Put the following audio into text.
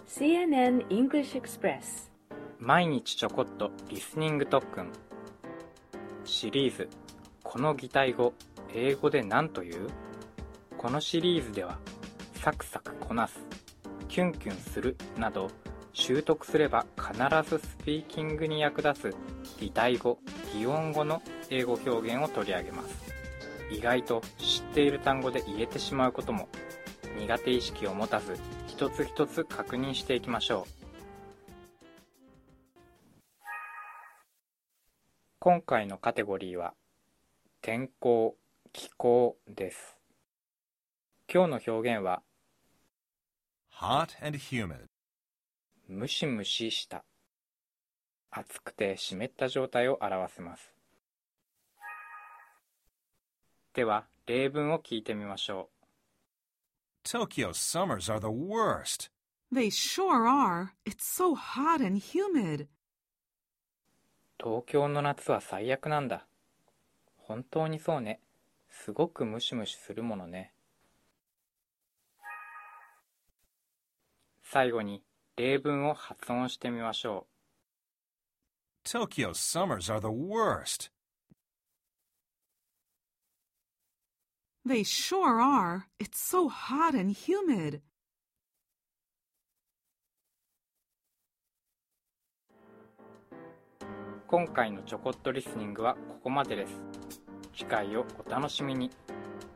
CNN English Express 毎日ちょこっとリスニング特訓シリーズこの擬態語英語で何という？このシリーズではサクサクこなす、キュンキュンするなど習得すれば必ずスピーキングに役立つ擬態語、擬音語の英語表現を取り上げます。意外と知っている単語で言えてしまうことも苦手意識を持たず一つ一つ確認していきましょう。今回のカテゴリーは天候、気候です。今日の表現は hot and humid ムシムシした、暑くて湿った状態を表せます。では例文を聞いてみましょう。 Tokyo's summers are the worst. They sure are. It's so hot and humid. 東京の夏は最悪なんだ。本当にそうね。すごくムシムシするものね。最後に例文を発音してみましょう。 Tokyo's summers are the worst. They sure are. It's so hot and humid. 今回のちょこっとリスニングはここまでです。次回をお楽しみに。